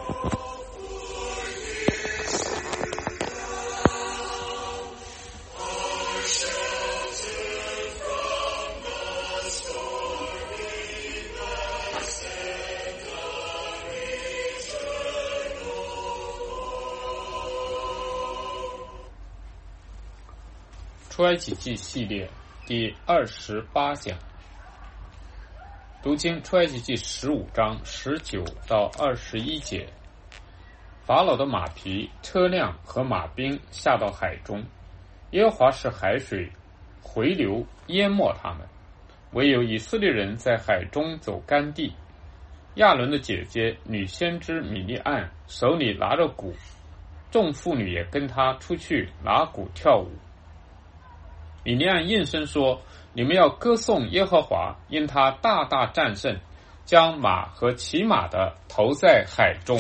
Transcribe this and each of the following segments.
出埃及记系列第28讲，读经出埃及记15章19到21节。法老的马匹、车辆和马兵下到海中，耶和华使海水回流淹没他们，唯有以色列人在海中走干地。亚伦的姐姐女先知米利暗手里拿着鼓，众妇女也跟她出去拿鼓跳舞。米利暗应声说：你们要歌颂耶和华，因他大大战胜，将马和骑马的投在海中。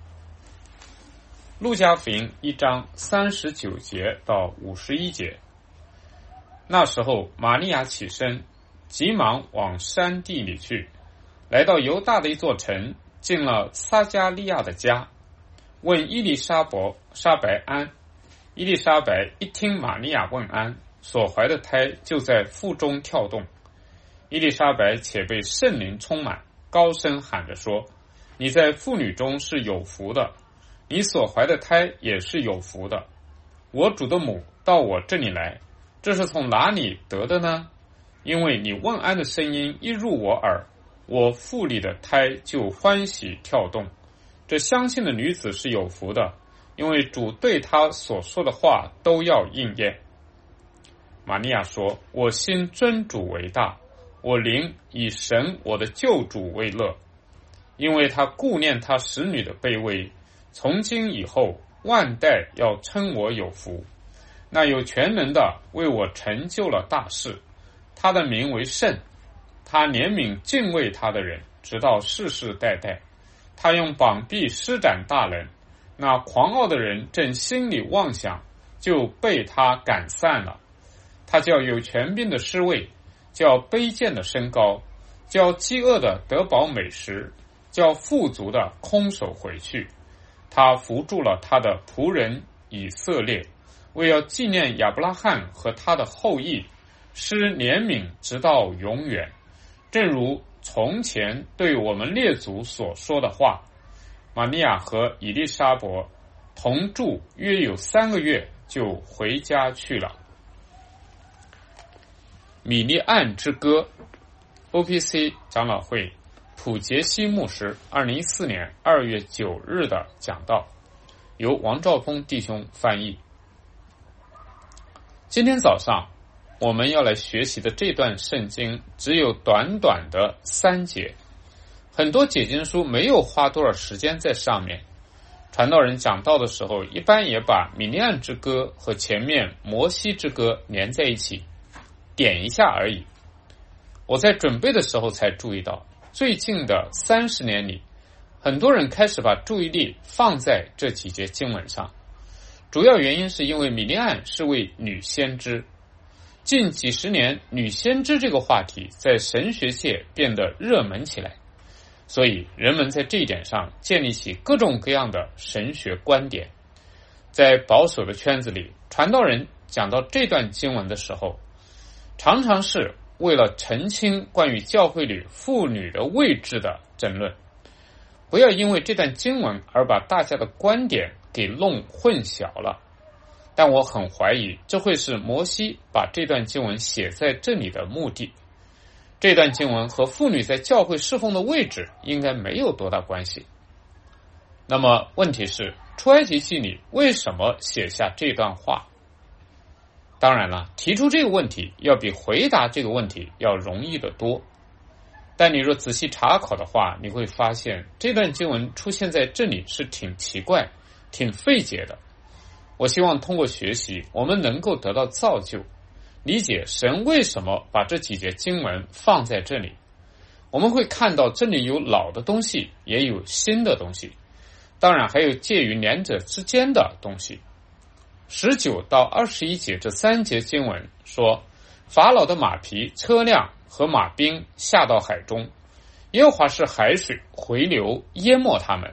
路加福音1章39节到51节。那时候玛利亚起身，急忙往山地里去，来到犹大的一座城，进了撒加利亚的家，问伊丽莎白安。伊丽莎白一听玛利亚问安，所怀的胎就在腹中跳动。伊丽莎白且被圣灵充满，高声喊着说：你在妇女中是有福的，你所怀的胎也是有福的。我主的母到我这里来，这是从哪里得的呢？因为你问安的声音一入我耳，我腹里的胎就欢喜跳动。这相信的女子是有福的，因为主对她所说的话都要应验。玛利亚说：我心尊主为大，我灵以神我的救主为乐，因为他顾念他使女的卑微，从今以后万代要称我有福。那有全能的为我成就了大事，他的名为圣，他怜悯敬畏他的人，直到世世代代。他用膀臂施展大能，那狂傲的人正心里妄想，就被他赶散了。他叫有权柄的失位，叫卑贱的升高，叫饥饿的得饱美食，叫富足的空手回去。他扶助了他的仆人以色列，为要纪念亚伯拉罕和他的后裔，施怜悯直到永远，正如从前对我们列祖所说的话。玛利亚和以利沙伯同住约有3个月，就回家去了。米利暗之歌 OPC 长老会普杰西牧师2014年2月9日的讲道，由王兆峰弟兄翻译。今天早上我们要来学习的这段圣经只有短短的3节，很多解经书没有花多少时间在上面。传道人讲道的时候，一般也把米利暗之歌和前面摩西之歌连在一起，点一下而已。我在准备的时候才注意到，最近的30年里，很多人开始把注意力放在这几节经文上。主要原因是因为米利暗是位女先知，近几十年女先知这个话题在神学界变得热门起来，所以人们在这一点上建立起各种各样的神学观点。在保守的圈子里，传道人讲到这段经文的时候，常常是为了澄清关于教会里妇女的位置的争论。不要因为这段经文而把大家的观点给弄混淆了。但我很怀疑这会是摩西把这段经文写在这里的目的。这段经文和妇女在教会侍奉的位置应该没有多大关系。那么问题是，出埃及记里为什么写下这段话？当然了，提出这个问题要比回答这个问题要容易得多。但你若仔细查考的话，你会发现这段经文出现在这里是挺奇怪、挺费解的。我希望通过学习，我们能够得到造就，理解神为什么把这几节经文放在这里。我们会看到这里有老的东西，也有新的东西，当然还有介于两者之间的东西。19到21节这3节经文说，法老的马匹、车辆和马兵下到海中，耶和华使海水回流淹没他们，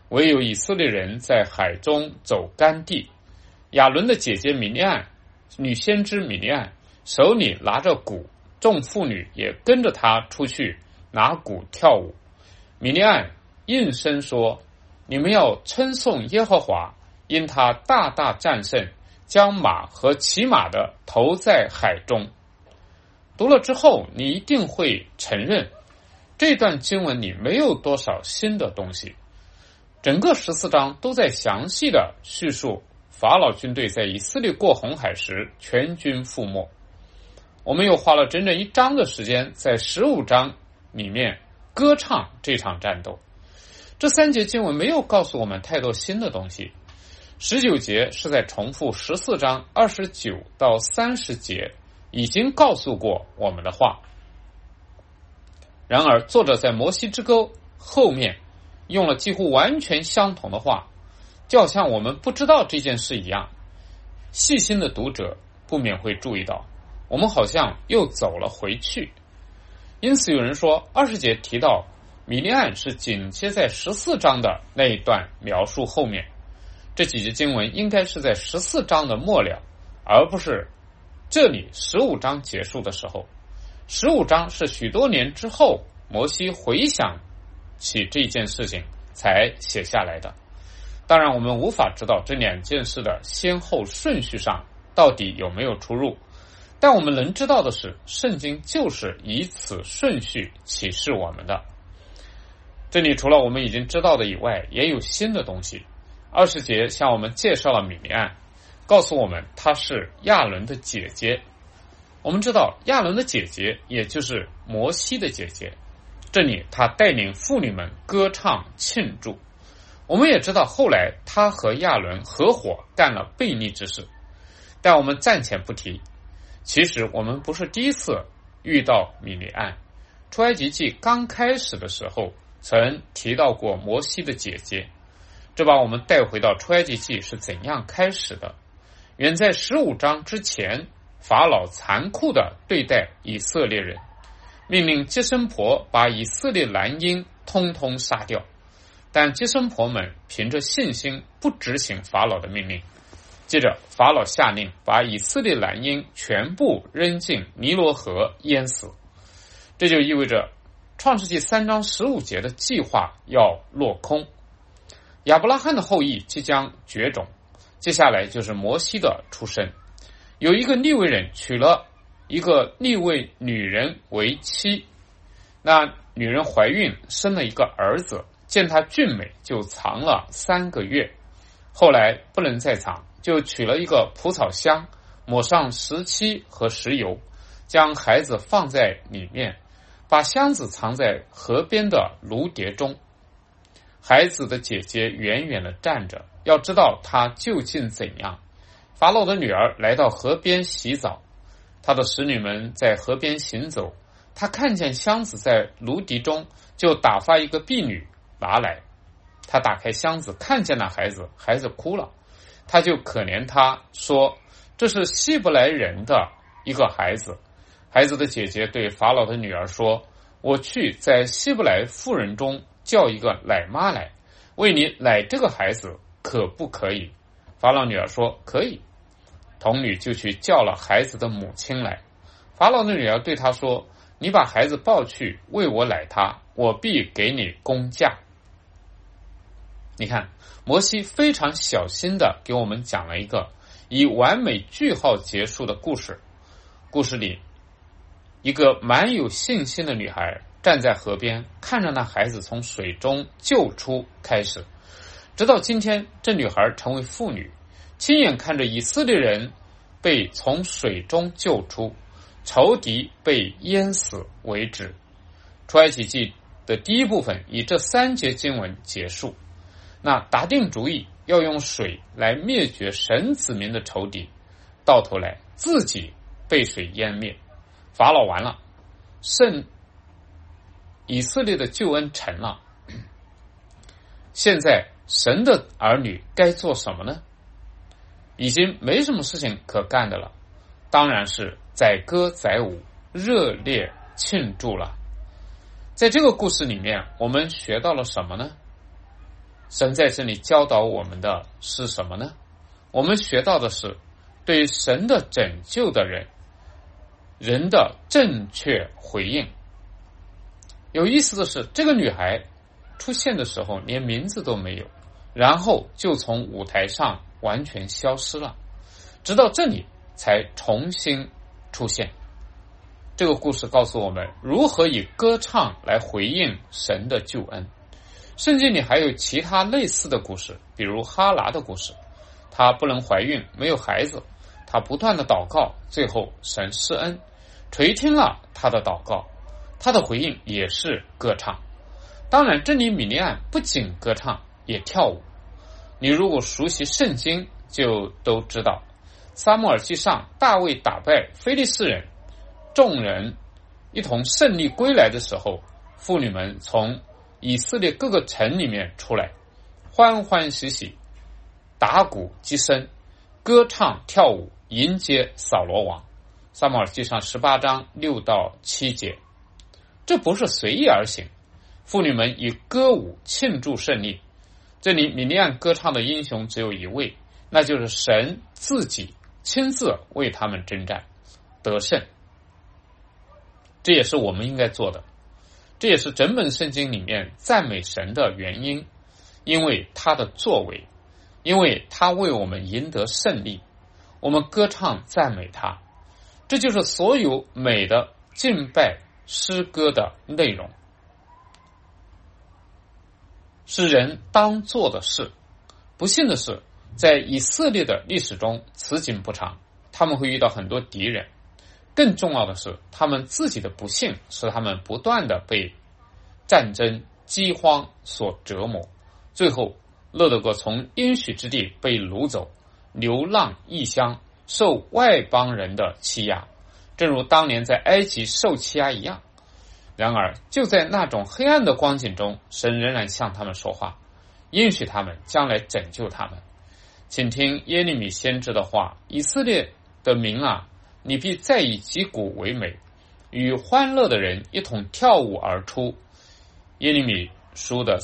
唯有以色列人在海中走干地。亚伦的姐姐米利暗，女先知米利暗，手里拿着鼓，众妇女也跟着她出去拿鼓跳舞。米利暗应声说：你们要称颂耶和华，因他大大战胜，将马和骑马的投在海中。读了之后，你一定会承认这段经文里没有多少新的东西，整个14章都在详细的叙述法老军队在以色列过红海时全军覆没。我们又花了整整1章的时间在15章里面歌唱这场战斗。这3节经文没有告诉我们太多新的东西。19节是在重复14章29到30节已经告诉过我们的话。然而作者在摩西之沟后面用了几乎完全相同的话，就好像我们不知道这件事一样。细心的读者不免会注意到，我们好像又走了回去。因此有人说20节提到米利暗是紧接在14章的那一段描述后面，这几节经文应该是在14章的末了，而不是这里15章结束的时候。15章是许多年之后摩西回想起这件事情才写下来的。当然我们无法知道这2件事的先后顺序上到底有没有出入，但我们能知道的是，圣经就是以此顺序启示我们的。这里除了我们已经知道的以外，也有新的东西。20节向我们介绍了米利暗，告诉我们她是亚伦的姐姐。我们知道亚伦的姐姐也就是摩西的姐姐，这里她带领妇女们歌唱庆祝。我们也知道后来她和亚伦合伙干了悖逆之事，但我们暂且不提。其实我们不是第一次遇到米利暗，出埃及记刚开始的时候曾提到过摩西的姐姐，这把我们带回到出埃及记是怎样开始的。远在15章之前，法老残酷地对待以色列人，命令接生婆把以色列男婴通通杀掉，但接生婆们凭着信心不执行法老的命令。接着法老下令把以色列男婴全部扔进尼罗河淹死，这就意味着创世纪3章15节的计划要落空。亚伯拉罕的后裔即将绝种，接下来就是摩西的出生。有一个利未人娶了一个利未女人为妻，那女人怀孕生了一个儿子，见他俊美就藏了3个月，后来不能再藏，就取了一个蒲草箱，抹上石漆和石油，将孩子放在里面，把箱子藏在河边的芦蝶中。孩子的姐姐远远地站着，要知道他究竟怎样。法老的女儿来到河边洗澡，她的使女们在河边行走，她看见箱子在芦笛中，就打发一个婢女拿来。她打开箱子，看见了孩子，孩子哭了，她就可怜他，说这是希伯来人的一个孩子。孩子的姐姐对法老的女儿说，我去在希伯来妇人中叫一个奶妈来，为你奶这个孩子，可不可以？法老女儿说可以。童女就去叫了孩子的母亲来。法老的女儿对她说，你把孩子抱去为我奶他，我必给你工价。你看摩西非常小心地给我们讲了一个以完美句号结束的故事。故事里一个蛮有信心的女孩站在河边，看着那孩子从水中救出开始，直到今天这女孩成为妇女，亲眼看着以色列人被从水中救出，仇敌被淹死为止。出埃及记的第一部分以这3节经文结束。那打定主意要用水来灭绝神子民的仇敌，到头来自己被水淹灭。法老完了，以色列的救恩成了。现在神的儿女该做什么呢？已经没什么事情可干的了，当然是载歌载舞，热烈庆祝了。在这个故事里面，我们学到了什么呢？ 神在这里教导我们的是什么呢？我们学到的是对神的拯救的人的正确回应。有意思的是，这个女孩出现的时候连名字都没有，然后就从舞台上完全消失了，直到这里才重新出现。这个故事告诉我们如何以歌唱来回应神的救恩。圣经里还有其他类似的故事，比如哈拿的故事，她不能怀孕，没有孩子，她不断的祷告，最后神施恩，垂听了她的祷告，她的回应也是歌唱。当然这里米利暗不仅歌唱也跳舞。你如果熟悉圣经就都知道，撒母耳记上大卫打败非利士人，众人一同胜利归来的时候，妇女们从以色列各个城里面出来，欢欢喜喜打鼓击声，歌唱跳舞迎接扫罗王。撒母耳记上18章6到7节。这不是随意而行，妇女们以歌舞庆祝胜利。这里米利暗歌唱的英雄只有一位，那就是神自己亲自为他们征战得胜。这也是我们应该做的，这也是整本圣经里面赞美神的原因，因为他的作为，因为他为我们赢得胜利，我们歌唱赞美他。这就是所有美的敬拜诗歌的内容，是人当做的事。不幸的是，在以色列的历史中此景不长，他们会遇到很多敌人，更重要的是他们自己的不幸使他们不断的被战争饥荒所折磨，最后勒得国从应许之地被掳走，流浪异乡，受外邦人的欺压，正如当年在埃及受欺压一样。然而就在那种黑暗的光景中，神仍然向他们说话，应许他们将来拯救他们。请听耶利米先知的话，以色列的民啊，你必再以击鼓为美，与欢乐的人一同跳舞而出。耶利米书的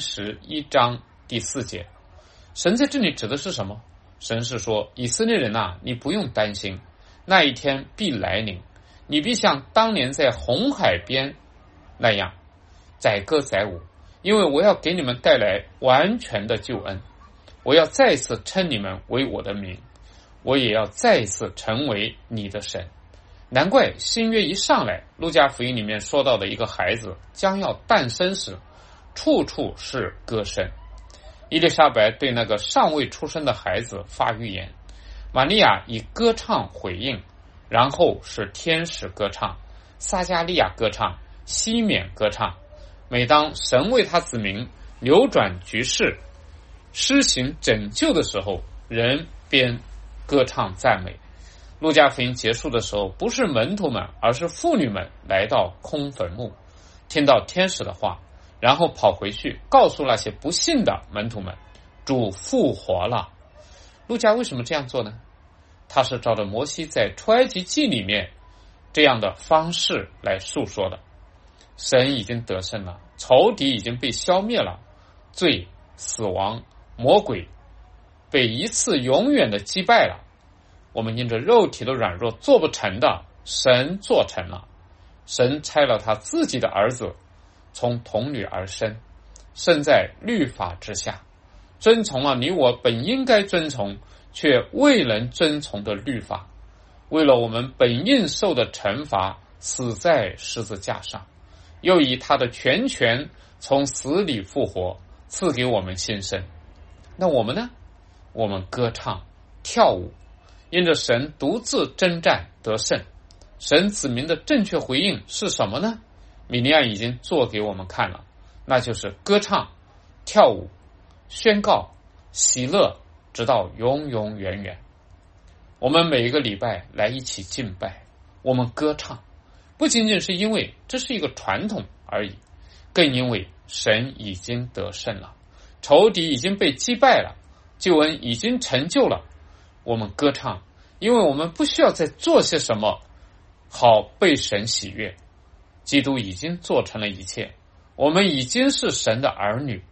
31章第4节。神在这里指的是什么？神是说，以色列人啊，你不用担心，那一天必来临，你必像当年在红海边那样载歌载舞，因为我要给你们带来完全的救恩，我要再一次称你们为我的名，我也要再一次成为你的神。难怪新约一上来，路加福音里面说到的一个孩子将要诞生时，处处是歌声。伊丽莎白对那个尚未出生的孩子发预言，玛利亚以歌唱回应，然后是天使歌唱，撒加利亚歌唱，西缅歌唱。每当神为他子民扭转局势，施行拯救的时候，人便歌唱赞美。路加福音结束的时候，不是门徒们，而是妇女们来到空坟墓，听到天使的话，然后跑回去告诉那些不信的门徒们，主复活了。路加为什么这样做呢？他是照着摩西在出埃及记里面这样的方式来述说的。神已经得胜了，仇敌已经被消灭了，罪、死亡、魔鬼被一次永远的击败了。我们因着肉体的软弱做不成的，神做成了。神差了他自己的儿子从童女而生，生在律法之下，遵从了你我本应该遵从却未能遵从的律法，为了我们本应受的惩罚死在十字架上，又以他的全权从死里复活，赐给我们新生。那我们呢？我们歌唱跳舞，因着神独自征战得胜。神子民的正确回应是什么呢？米利暗已经做给我们看了，那就是歌唱跳舞，宣告喜乐，直到永永远远。我们每一个礼拜来一起敬拜，我们歌唱，不仅仅是因为这是一个传统而已，更因为神已经得胜了，仇敌已经被击败了，救恩已经成就了。我们歌唱，因为我们不需要再做些什么好被神喜悦，基督已经做成了一切，我们已经是神的儿女，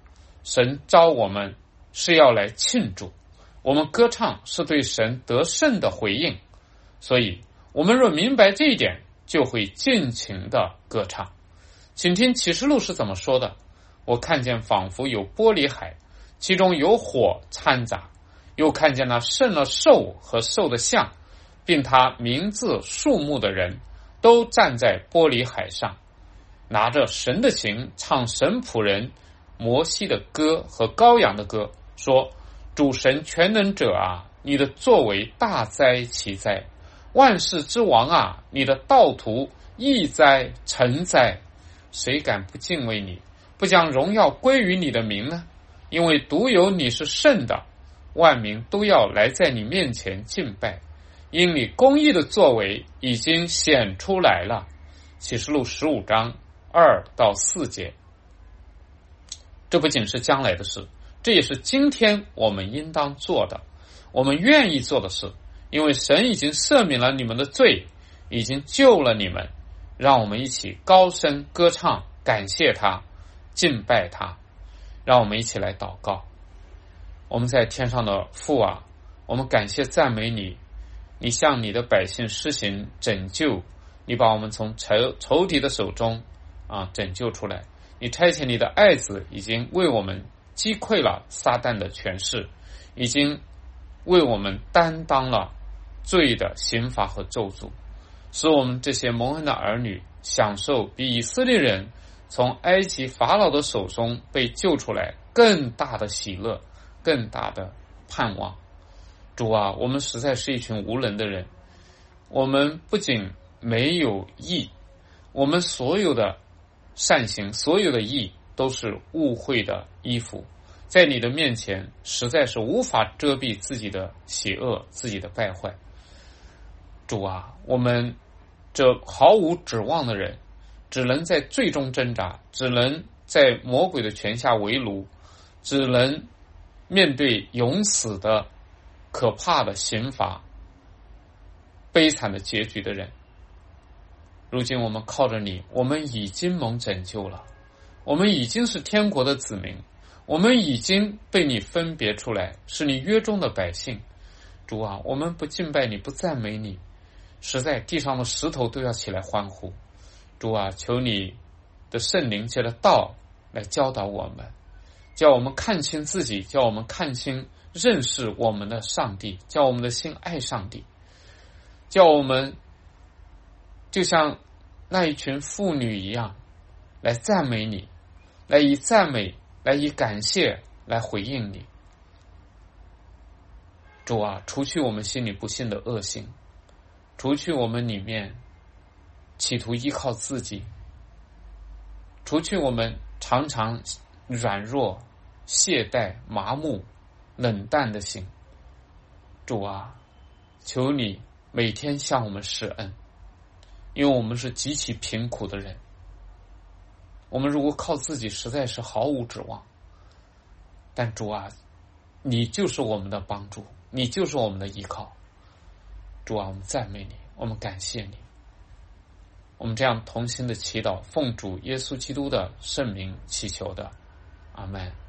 神召我们是要来庆祝，我们歌唱是对神得胜的回应，所以我们若明白这一点，就会尽情的歌唱。请听启示录是怎么说的：我看见仿佛有玻璃海，其中有火掺杂，又看见那胜了兽和兽的像，并他名字数目的人，都站在玻璃海上，拿着神的琴，唱神仆人摩西的歌和羔羊的歌，说：主神全能者啊，你的作为大哉奇哉，万世之王啊，你的道途义哉诚哉，谁敢不敬畏你，不将荣耀归于你的名呢？因为独有你是圣的，万民都要来在你面前敬拜，因你公义的作为已经显出来了。启示录15章2到4节。这不仅是将来的事，这也是今天我们应当做的，我们愿意做的事，因为神已经赦免了你们的罪，已经救了你们。让我们一起高声歌唱，感谢他，敬拜他。让我们一起来祷告。我们在天上的父啊，我们感谢赞美你，你向你的百姓施行拯救，你把我们从仇敌的手中拯救出来，你差遣你的爱子，已经为我们击溃了撒旦的权势，已经为我们担当了罪的刑罚和咒诅，使我们这些蒙恩的儿女享受比以色列人从埃及法老的手中被救出来更大的喜乐，更大的盼望。主啊，我们实在是一群无能的人，我们不仅没有义，我们所有的善行，所有的义都是污秽的衣服，在你的面前实在是无法遮蔽自己的邪恶，自己的败坏。主啊，我们这毫无指望的人，只能在最终挣扎，只能在魔鬼的权下为奴，只能面对永死的可怕的刑罚，悲惨的结局的人。如今我们靠着你，我们已经蒙拯救了，我们已经是天国的子民，我们已经被你分别出来，是你约中的百姓。主啊，我们不敬拜你，不赞美你，实在地上的石头都要起来欢呼。主啊，求你的圣灵借着道来教导我们，叫我们看清自己，叫我们看清认识我们的上帝，叫我们的心爱上帝，叫我们就像那一群妇女一样来赞美你，来以赞美，来以感谢来回应你。主啊，除去我们心里不信的恶行，除去我们里面企图依靠自己，除去我们常常软弱、懈怠、麻木、冷淡的心。主啊，求你每天向我们施恩，因为我们是极其贫苦的人，我们如果靠自己实在是毫无指望。但主啊，你就是我们的帮助，你就是我们的依靠。主啊，我们赞美你，我们感谢你。我们这样同心的祈祷，奉主耶稣基督的圣名祈求的，阿们。